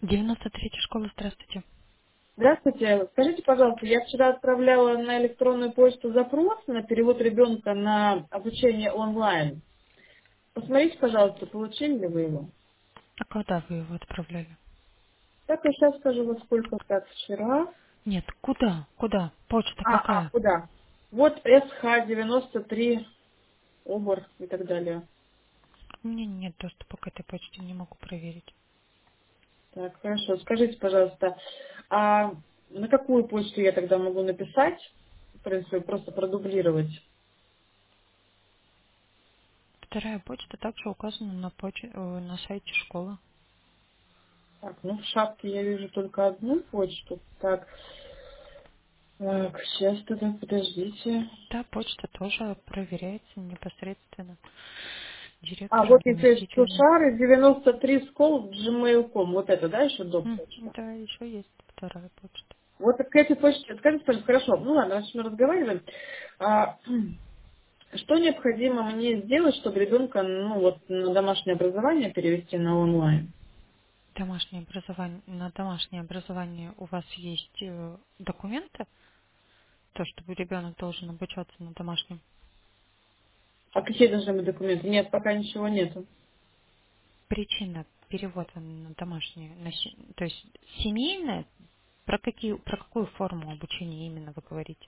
93-я школа, здравствуйте. Здравствуйте. Скажите, пожалуйста, я вчера отправляла на электронную почту запрос на перевод ребенка на обучение онлайн. Посмотрите, пожалуйста, получили ли вы его? А когда вы его отправляли? Так, я сейчас скажу, во сколько так вчера. Нет, куда? Куда? Почта какая? Куда? Вот СХ-93, ОБОР и так далее. У меня нет доступа к этой почте, не могу проверить. Так, хорошо. Скажите, пожалуйста, а на какую почту я тогда могу написать? В принципе, просто продублировать. Вторая почта также указана на сайте школы. Так, ну в шапке я вижу только одну почту. Так, сейчас тогда, подождите. Та почта тоже проверяется непосредственно Вот директором, если заместителями. Сушары 93 скол gmail.com, вот это, да, еще доп. почта. Да, еще есть вторая почта. Вот к этой почте, скажите, пожалуйста, хорошо, ну ладно, раз мы разговариваем, а, что необходимо мне сделать, чтобы ребенка, ну вот, на домашнее образование перевести на онлайн? На домашнее образование у вас есть документы, то, чтобы ребенок должен обучаться на домашнем. А какие должны быть документы? Нет, пока ничего нету. Причина перевода на домашнее, то есть семейное, про какую форму обучения именно вы говорите?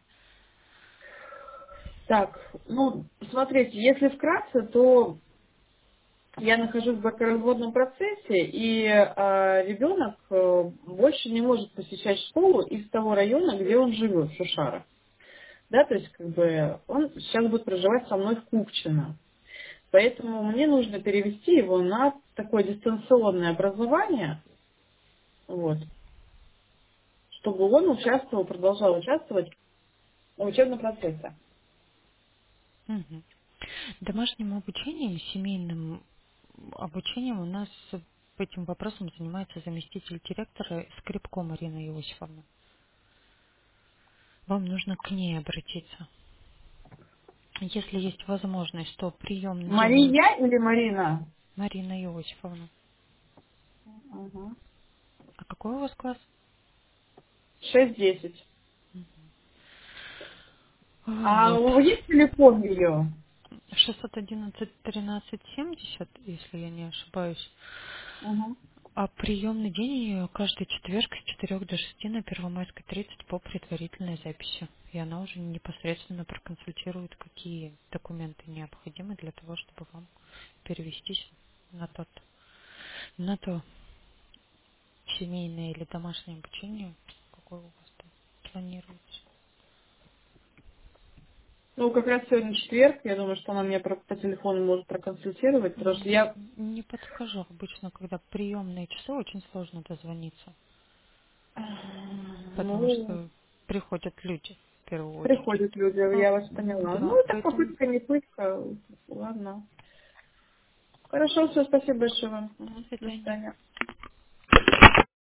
Так, ну, смотрите, если вкратце, то я нахожусь в бракоразводном процессе, и ребенок больше не может посещать школу из того района, где он живет, Шушара. Да, то есть как бы он сейчас будет проживать со мной в Купчино. Поэтому мне нужно перевести его на такое дистанционное образование, вот, чтобы он участвовал, продолжал участвовать в учебном процессе. Мгм. Домашним обучением, семейным обучением у нас этим вопросом занимается заместитель директора Скрипко Марина Иосифовна. Вам нужно к ней обратиться. Если есть возможность, то приемный день Мария или Марина? Марина Иосифовна. Ага. А какой у вас класс? 6-10. Вот. Есть телефон ее? 611-1370, если я не ошибаюсь. Угу. А приемный день у нее каждый четверг с 4 до 6 на Первомайской 30 по предварительной записи. И она уже непосредственно проконсультирует, какие документы необходимы для того, чтобы вам перевестись на на то семейное или домашнее обучение, какое у вас там планируется. Ну, как раз сегодня четверг, я думаю, что она меня по телефону может проконсультировать, потому что я... Не подскажу. Обычно, когда приемные часы, очень сложно дозвониться, потому Ну, что приходят люди в первую очередь. приходят люди, я вас поняла. Да, Ну, это поэтому попытка, не пытка. Ладно. Хорошо, все, спасибо большое вам. до Мгм. До свидания. свидания.